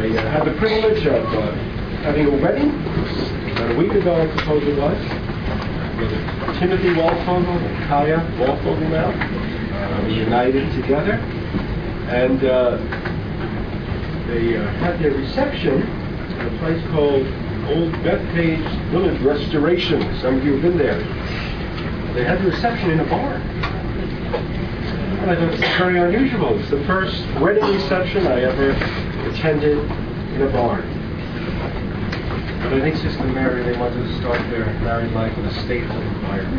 I had the privilege of having a wedding about a week ago, I suppose it was, with Timothy Walfogel and Kaya Walfogel now. We united together, and they had their reception at a place called Old Bethpage Village Restoration. Some of you have been there. They had the reception in a barn. And I thought it was very unusual. It's the first wedding reception I ever attended in a barn. But I think Sister Mary, they wanted to start their married life with a stately environment.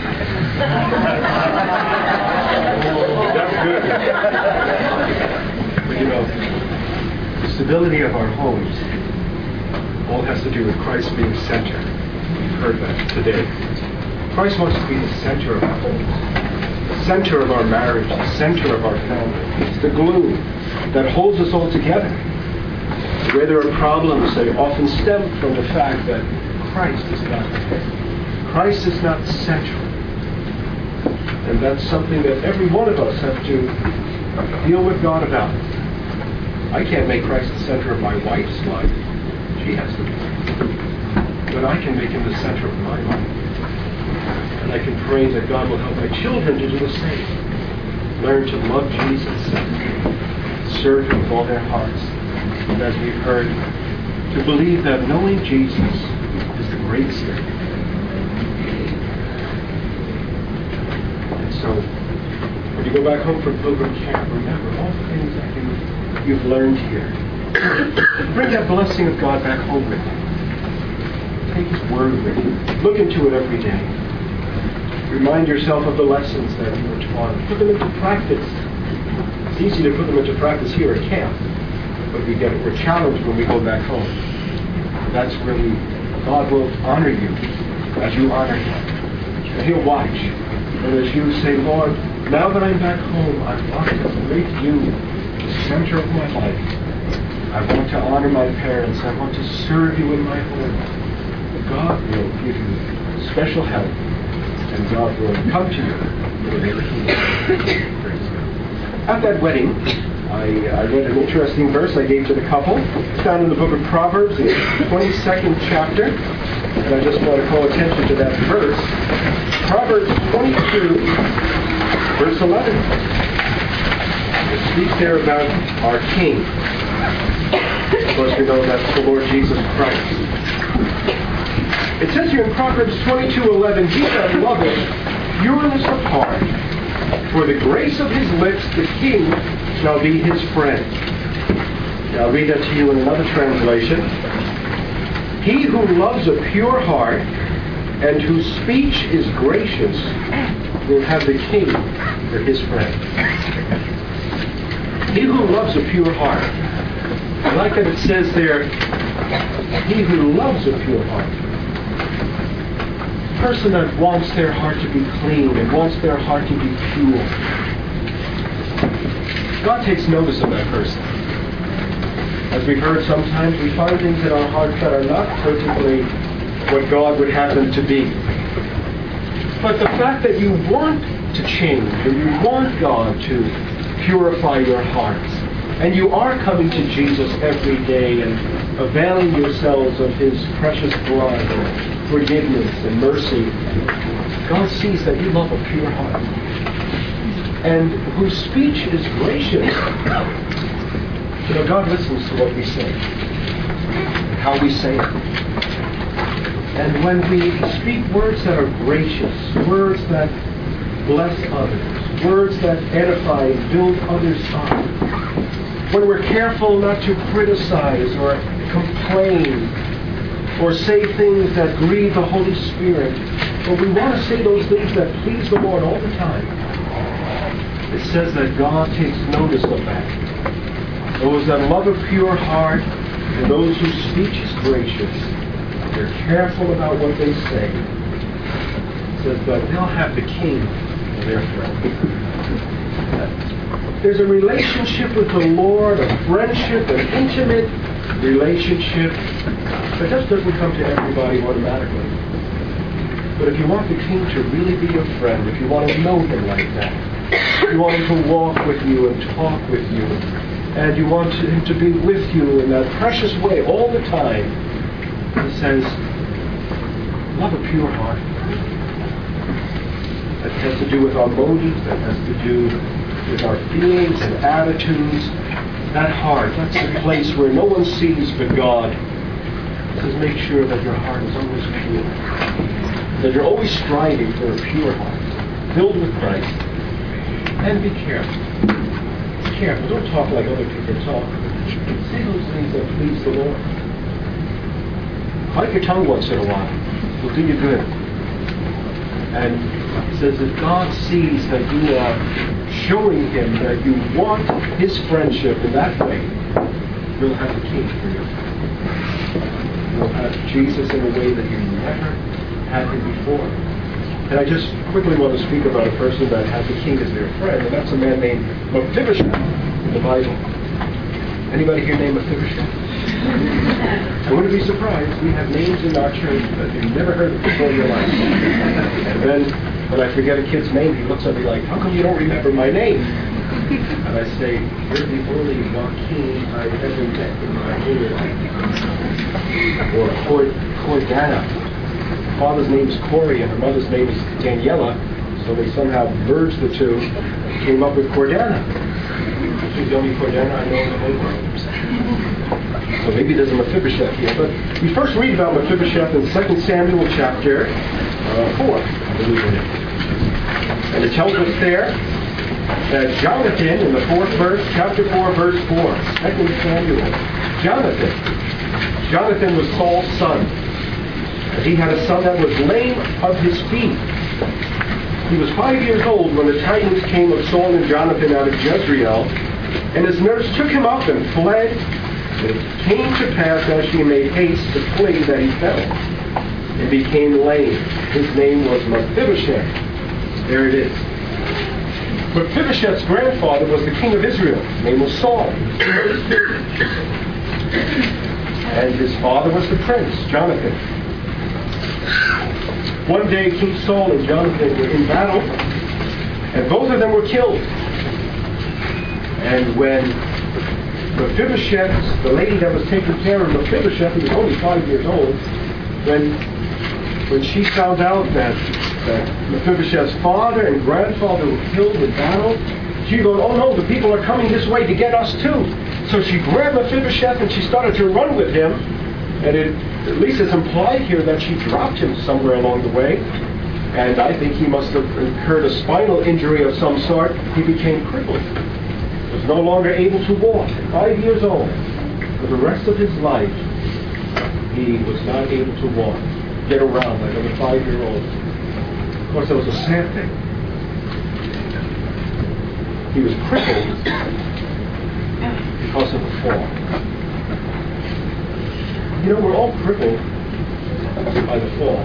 That's good. But you know, the stability of our homes all has to do with Christ being center. We've heard that today. Christ wants to be the center of our homes, the center of our marriage, the center of our family. It's the glue that holds us all together. Where there are problems, they often stem from the fact that Christ is not there. Christ is not central. And that's something that every one of us have to deal with God about. I can't make Christ the center of my wife's life. She has to be. But I can make him the center of my life. And I can pray that God will help my children to do the same. Learn to love Jesus, serve him with all their hearts. And as we've heard, to believe that knowing Jesus is the greatest thing. And so, when you go back home from pilgrim camp, remember all the things that you've learned here. Bring that blessing of God back home with you. Take his word with you. Look into it every day. Remind yourself of the lessons that you were taught. Put them into practice. It's easy to put them into practice here at camp. But we're challenged when we go back home. That's where God will honor you as you honor him. And he'll watch. And as you say, Lord, now that I'm back home, I want to make you the center of my life. I want to honor my parents. I want to serve you in my home. God will give you special help. And God will come to you whenever he wants. At that wedding, I read an interesting verse I gave to the couple. It's found in the book of Proverbs, the 22nd chapter. And I just want to call attention to that verse. Proverbs 22, verse 11. It speaks there about our King. Of course, we know that's the Lord Jesus Christ. It says here in Proverbs 22:11, he that loveth pureness of heart, for the grace of his lips the king shall be his friend. Now I'll read that to you in another translation. He who loves a pure heart and whose speech is gracious will have the king for his friend. He who loves a pure heart. I like that it says there, he who loves a pure heart. A person that wants their heart to be clean and wants their heart to be pure. God takes notice of that person. As we've heard, sometimes we find things in our hearts that are not perfectly what God would have them to be. But the fact that you want to change and you want God to purify your hearts, and you are coming to Jesus every day and availing yourselves of his precious blood and forgiveness and mercy, God sees that you love a pure heart and whose speech is gracious. You know, God listens to what we say and how we say it. And when we speak words that are gracious, words that bless others, words that edify and build others up, when we're careful not to criticize or complain or say things that grieve the Holy Spirit, but we want to say those things that please the Lord all the time, it says that God takes notice of that. Those that love a pure heart and those whose speech is gracious, they're careful about what they say. It says that they'll have the king for their friend. There's a relationship with the Lord, a friendship, an intimate relationship that just doesn't come to everybody automatically. But if you want the king to really be your friend, if you want to know him like that, if you want him to walk with you and talk with you, and you want Him to be with you in that precious way all the time, He says, love a pure heart. That has to do with our motives, that has to do with our feelings and attitudes. That heart, that's the place where no one sees but God. He says, make sure that your heart is always pure. That you're always striving for a pure heart, filled with Christ. And be careful. Be careful. Don't talk like other people talk. Say those things that please the Lord. Bite your tongue once in a while. It'll do you good. And he says that God sees that you are showing Him that you want His friendship in that way. You'll have the King for you. You'll have Jesus in a way that you never had Him before. And I just quickly want to speak about a person that has the King as their friend, and that's a man named Mephibosheth in the Bible. Anybody here named Mephibosheth? I wouldn't be surprised. We have names in our church that you've never heard of before in your life. And then when I forget a kid's name, he looks at me like, how come you don't remember my name? And I say, you're the only Joaquin I've ever met in my whole life. Or Cordana. Her father's name is Corey and her mother's name is Daniela, so they somehow merged the two and came up with Cordana. She's the only Cordana I know in the whole world. So maybe there's a Mephibosheth here. But we first read about Mephibosheth in 2 Samuel chapter 4, I believe it is. And it tells us there that Jonathan, in the 4th verse, chapter 4, verse 4, 2 Samuel, Jonathan was Saul's son. He had a son that was lame of his feet. He was 5 years old when the tidings came of Saul and Jonathan out of Jezreel, and his nurse took him up and fled. And it came to pass as she made haste to flee that he fell and became lame. His name was Mephibosheth. There it is. Mephibosheth's grandfather was the king of Israel. His name was Saul. And his father was the prince, Jonathan. One day King Saul and Jonathan were in battle, and both of them were killed. And when Mephibosheth, the lady that was taking care of Mephibosheth, who was only 5 years old, when she found out that Mephibosheth's father and grandfather were killed in battle, she goes, oh no, the people are coming this way to get us too. So she grabbed Mephibosheth and she started to run with him, and at least it's implied here that she dropped him somewhere along the way, and I think he must have incurred a spinal injury of some sort. He became crippled. Was no longer able to walk. At 5 years old, for the rest of his life, he was not able to walk, get around like a 5-year-old. Of course, that was a sad thing. He was crippled because of the fall. You know, we're all crippled by the fall.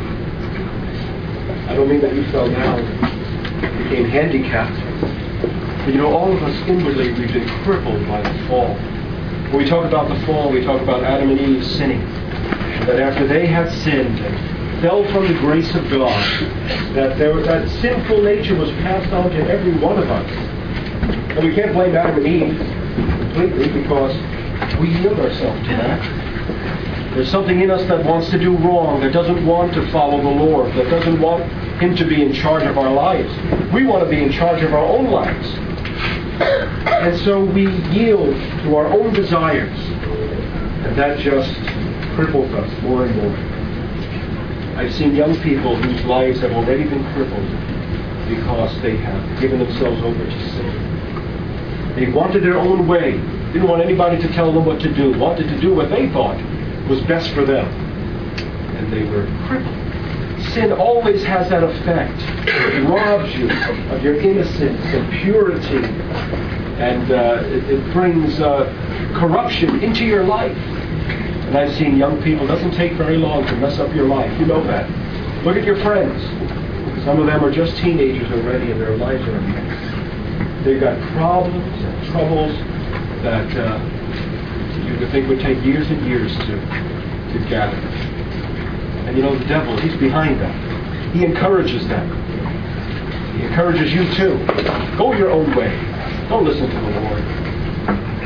I don't mean that you fell down, became handicapped. But you know, all of us inwardly, we've been crippled by the fall. When we talk about the fall, we talk about Adam and Eve sinning. That after they had sinned and fell from the grace of God, that sinful nature was passed on to every one of us. And we can't blame Adam and Eve completely because we yield ourselves to that. There's something in us that wants to do wrong, that doesn't want to follow the Lord, that doesn't want Him to be in charge of our lives. We want to be in charge of our own lives. And so we yield to our own desires. And that just cripples us more and more. I've seen young people whose lives have already been crippled because they have given themselves over to sin. They wanted their own way. Didn't want anybody to tell them what to do. Wanted to do what they thought was best for them. And they were crippled. Sin always has that effect. It robs you of your innocence and purity. And it brings corruption into your life. And I've seen young people, it doesn't take very long to mess up your life. You know that. Look at your friends. Some of them are just teenagers already and their lives are a mess. They've got problems and troubles that you would think would take years and years to gather. And you know, the devil, he's behind that. He encourages them. He encourages you too. Go your own way. Don't listen to the Lord.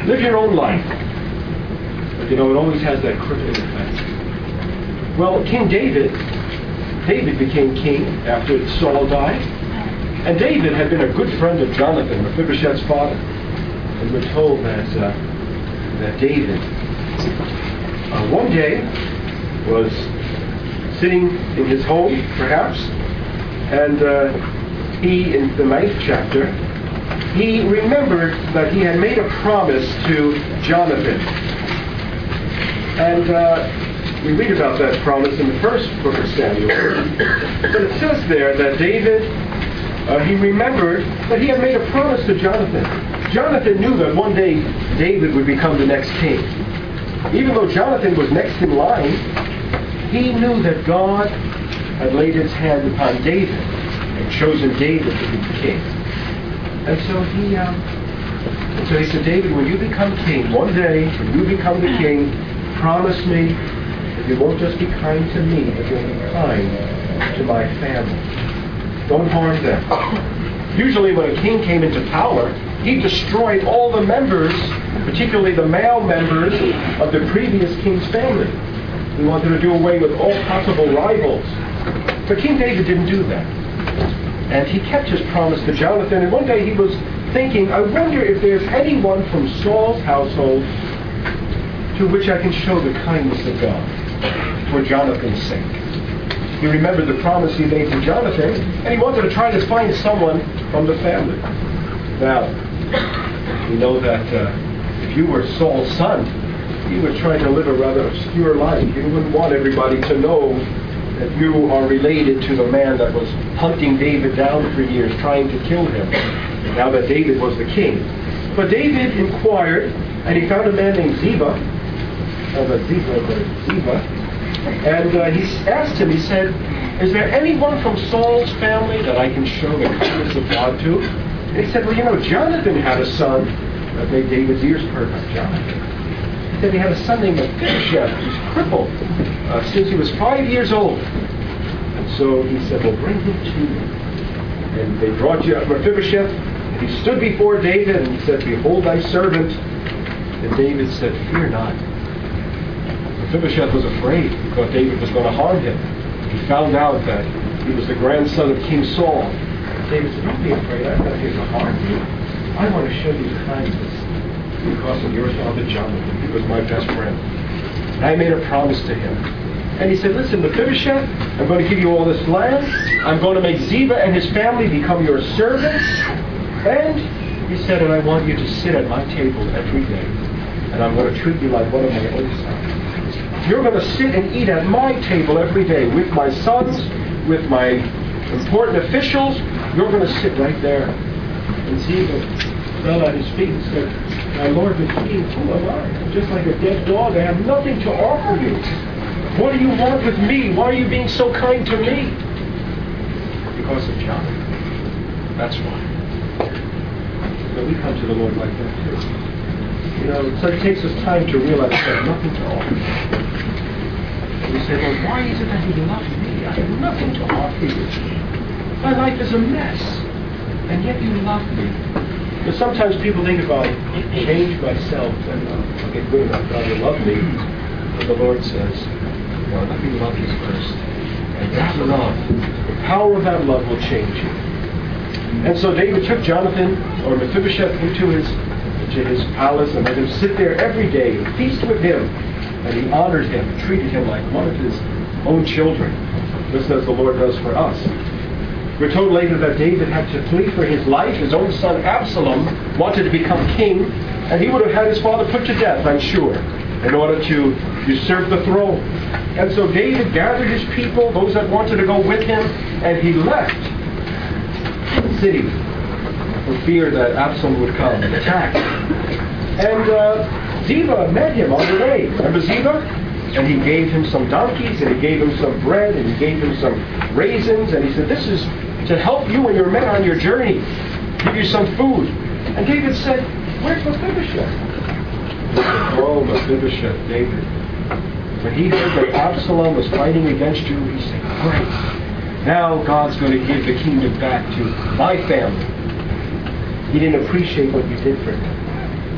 Live your own life. But it always has that crippling effect. Well, King David became king after Saul died. And David had been a good friend of Jonathan, Mephibosheth's father. And we're told that David one day was sitting in his home, perhaps, and he, in the 9th chapter, he remembered that he had made a promise to Jonathan. And we read about that promise in the first book of Samuel. But it says there that David, he remembered that he had made a promise to Jonathan. Jonathan knew that one day David would become the next king. Even though Jonathan was next in line, he knew that God had laid his hand upon David and chosen David to be king. And so he said, David, when you become king, one day, when you become the king, promise me that you won't just be kind to me, but you'll be kind to my family. Don't harm them. Usually when a king came into power, he destroyed all the members, particularly the male members of the previous king's family. He wanted to do away with all possible rivals. But King David didn't do that. And he kept his promise to Jonathan. And one day he was thinking, I wonder if there's anyone from Saul's household to which I can show the kindness of God for Jonathan's sake. He remembered the promise he made to Jonathan, and he wanted to try to find someone from the family. Now, we know that if you were Saul's son, you were trying to live a rather obscure life. You wouldn't want everybody to know that you are related to the man that was hunting David down for years, trying to kill him, now that David was the king. But David inquired, and he found a man named Ziba, and he asked him, he said, is there anyone from Saul's family that I can show the kindness of God to? And he said, well, Jonathan had a son that made David's ears perk up. Jonathan. He said he had a son named Mephibosheth, who's crippled since he was 5 years old. And so he said, well, bring him to me. And they brought Mephibosheth, and he stood before David, and he said, behold thy servant. And David said, fear not. Mephibosheth was afraid. He thought David was going to harm him. He found out that he was the grandson of King Saul. David said, don't be afraid. I'm not here to harm you. I want to show you kindness because of your father Jonathan. He was my best friend. And I made a promise to him. And he said, listen, Mephibosheth, I'm going to give you all this land. I'm going to make Ziba and his family become your servants. And he said, and I want you to sit at my table every day. And I'm going to treat you like one of my own sons. You're going to sit and eat at my table every day with my sons, with my important officials. You're going to sit right there. And Ziba fell at his feet and said, my Lord the King, who am I? I'm just like a dead dog. I have nothing to offer you. What do you want with me? Why are you being so kind to me? Because of Jonathan. That's why. So we come to the Lord like that too. So it takes us time to realize we have nothing to offer. And we say, well, why is it that you love me? I have nothing to offer you. My life is a mess. And yet you love me. But sometimes people think if I change myself, then I'll get good enough. God will love me. But the Lord says, no, let me love you first. And that love, the power of that love will change you. And so David took Jonathan, or Mephibosheth, into his palace and let him sit there every day and feast with him. And he honored him and treated him like one of his own children, just as the Lord does for us. We're told later that David had to flee for his life. His own son Absalom wanted to become king, and he would have had his father put to death, I'm sure, in order to usurp the throne. And so David gathered his people, those that wanted to go with him, and he left the city for fear that Absalom would come and attack. And Ziba met him on the way. Remember Ziba? And he gave him some donkeys, and he gave him some bread, and he gave him some raisins, and he said, this is to help you and your men on your journey, give you some food. And David said, where's Mephibosheth? Oh, Mephibosheth, David. When he heard that Absalom was fighting against you, he said, great. Now God's going to give the kingdom back to my family. He didn't appreciate what you did for him.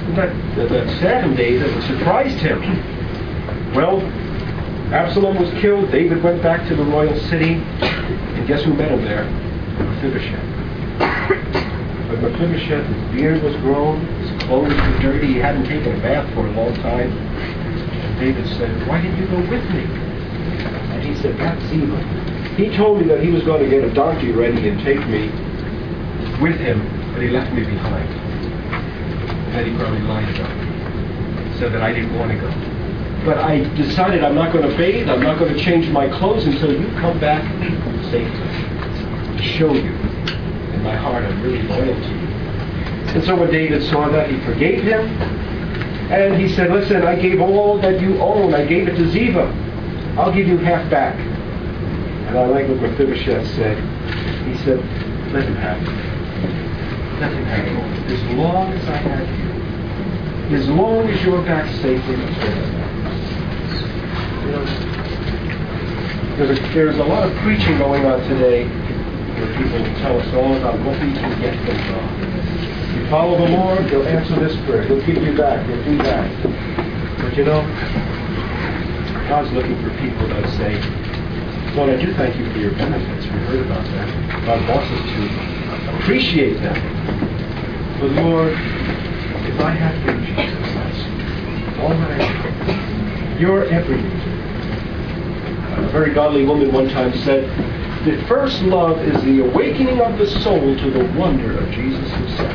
that saddened David and surprised him. Well, Absalom was killed. David went back to the royal city. And guess who met him there? Mephibosheth. But Mephibosheth, his beard was grown, his clothes were dirty, he hadn't taken a bath for a long time. And David said, "Why didn't you go with me?" And he said, "Bathsheba. He told me that he was going to get a donkey ready and take me with him, but he left me behind." And then he probably lied about me. Said that I didn't want to go. But I decided I'm not going to bathe, I'm not going to change my clothes until you come back safely. To show you in my heart I'm really loyal to you. And so when David saw that, he forgave him. And he said, "Listen, I gave all that you own. I gave it to Ziba. I'll give you half back." And I like what Mephibosheth said. He said, "Let him have it. Let him have it all. As long as I have you. As long as you're back safely, that's what I have." You know, there's a lot of preaching going on today where people tell us all about what we can get from God. You follow the Lord, He'll answer this prayer. He'll give you back. He'll do that. But you know, God's looking for people that say, "Lord, I do thank you for your benefits." We heard about that. God wants us to appreciate them. But Lord, if I have you, Jesus, that's all that I need. You're everything. A very godly woman one time said, "The first love is the awakening of the soul to the wonder of Jesus Himself."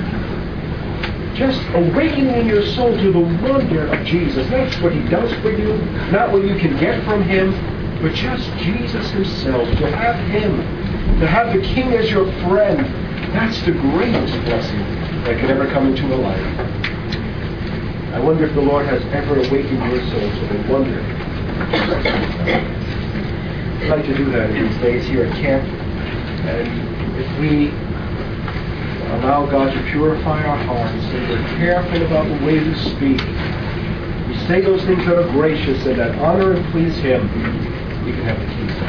Just awakening in your soul to the wonder of Jesus. That's what He does for you, not what you can get from Him, but just Jesus Himself. To have Him, to have the King as your friend, that's the greatest blessing that could ever come into a life. I wonder if the Lord has ever awakened your soul to the wonder. I'd like to do that in these days here at camp. And if we allow God to purify our hearts and we're careful about the way we speak, we say those things that are gracious and that honor and please Him, we can have the keys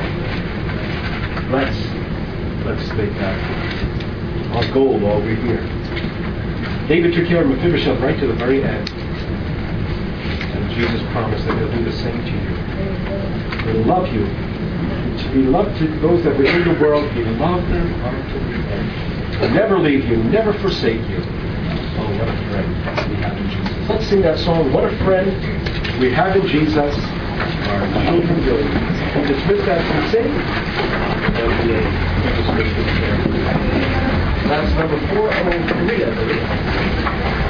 on. Let's make that our goal while we're here. David took care of Mephibosheth right to the very end. And Jesus promised that He'll do the same to you. He'll love you. To be loved to those that were in the world, He loved them unto the end. He'll never leave you, never forsake you. Oh, what a friend we have in Jesus. Let's sing that song, "What a Friend We Have in Jesus." Our children will dismiss that from sing, and we'll dismiss this there. That's number 403, I believe.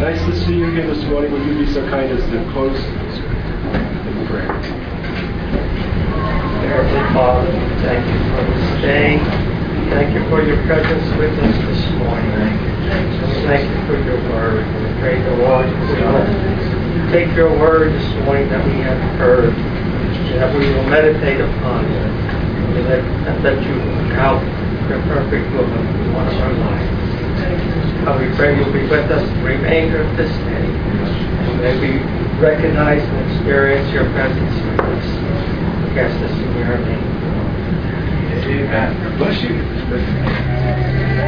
Nice to see you again this morning. Will you be so kind as to close in prayer? Heavenly Father, thank you for this day. Thank you for your presence with us this morning. Thank you for your word. We pray the Lord we will take your word this morning that we have heard, that we will meditate upon it, and that you will help your perfect will in one of our lives. We pray you'll be with us the remainder of this day, and may we recognize and experience your presence with us. We ask this in your name. Amen. God bless you.